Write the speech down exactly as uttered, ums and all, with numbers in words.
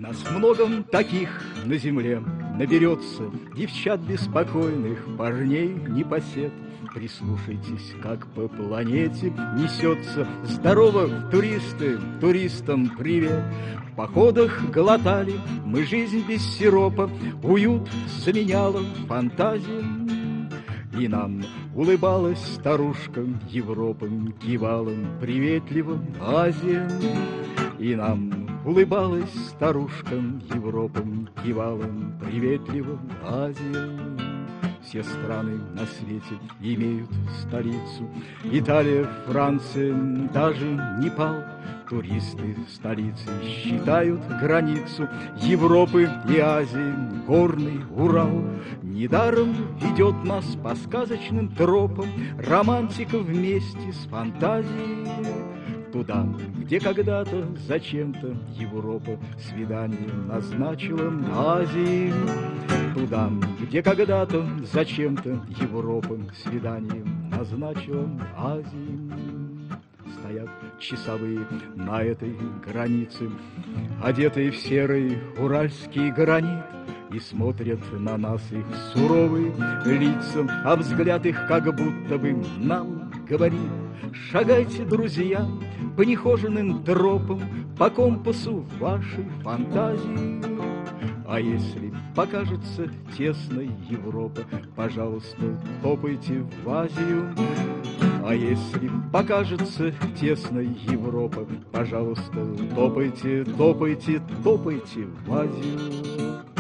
Нас многом таких на земле наберется, девчат беспокойных, парней непосед. Прислушайтесь, как по планете несется. Здорово, туристы, туристам привет. В походах глотали мы жизнь без сиропа, уют заменяла фантазия. И нам улыбалась старушка Европа, кивала приветливо Азия. И нам улыбалась старушка Европа, кивала приветливо Азия. Все страны на свете имеют столицу. Италия, Франция, даже Непал. Туристы столицы считают границу Европы и Азии, горный Урал. Недаром ведет нас по сказочным тропам романтика вместе с фантазией. Туда, где когда-то зачем-то Европа свидание назначила Азии. Туда, где когда-то зачем-то Европа свидание назначила Азии. Стоят часовые на этой границе, одетые в серый уральский гранит, и смотрят на нас их суровые лица, а взгляд их как будто бы нам говорит: шагайте, друзья, по нехоженным тропам, по компасу вашей фантазии. А если покажется тесной Европа, пожалуйста, топайте в Азию. А если покажется тесной Европа, пожалуйста, топайте, топайте, топайте в Азию.